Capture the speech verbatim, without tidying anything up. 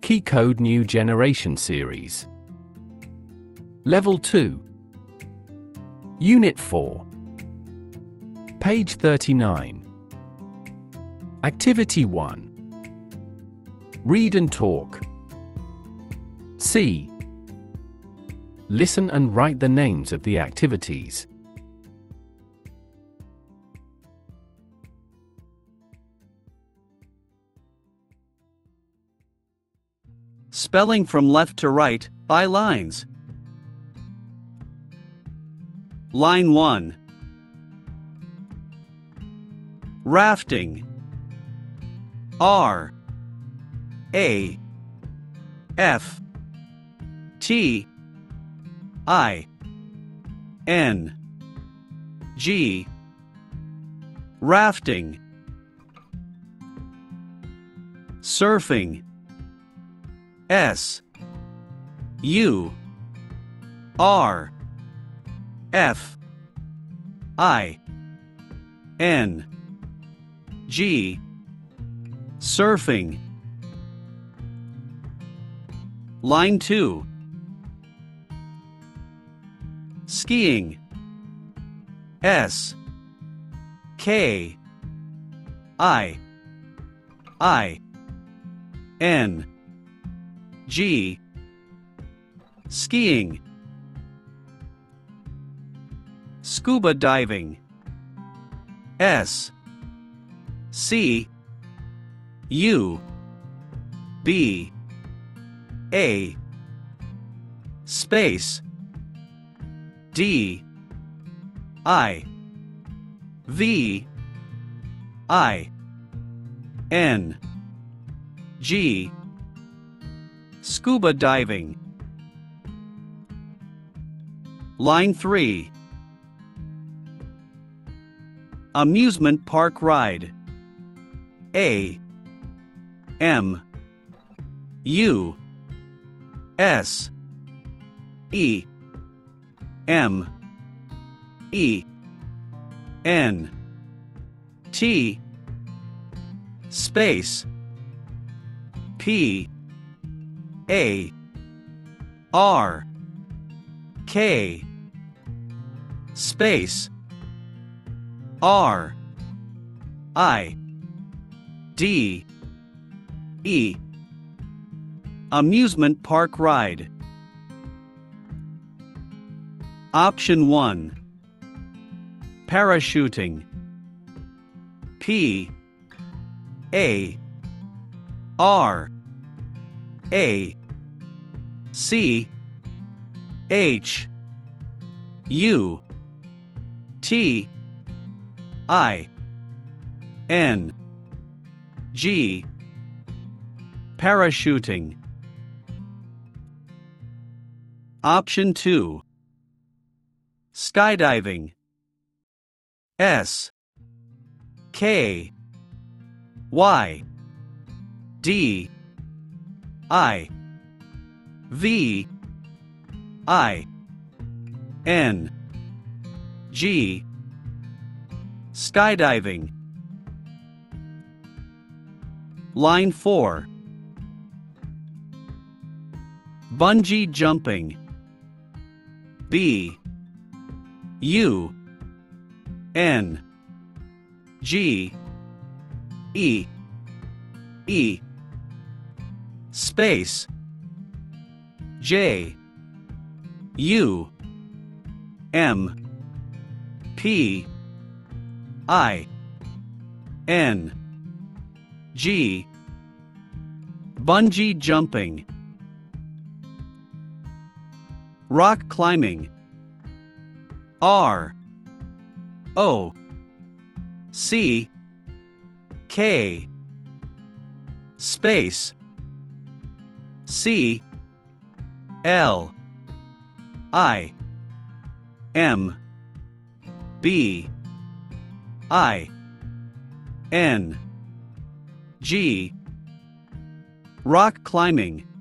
Keycode New Generation Series. Level two. Unit four. Page thirty-nine. Activity one. Read and talk. C. Listen and write the names of the activities. Spelling from left to right, by lines. Line one. Rafting. R. A. F. T. I. N. G. Rafting. Surfing. S. U. R. F. I. N. G. Surfing. Line two. Skiing. S. K. I. I. N. G. Skiing. Scuba diving. S. C. U. B. A. Space. D. I. V. I. N. G. Scuba diving. Line three. Amusement park ride. A. M. U. S. E. M. E. N. T. Space. P. A. R. K. Space. R. I. D. E. Amusement park ride. Option one. Parachuting. P. A. R. A. C. H. U. T. I. N. G. Parachuting. Option two. Skydiving. S. K. Y. D. I. V. I. N. G. Skydiving. Line four. Bungee jumping. B. U. N. G. E. E. Space. J. U. M. P. I. N. G. Bungee jumping. Rock climbing. R. O. C. K. Space. C. L. I. M. B. I. N. G. Rock climbing.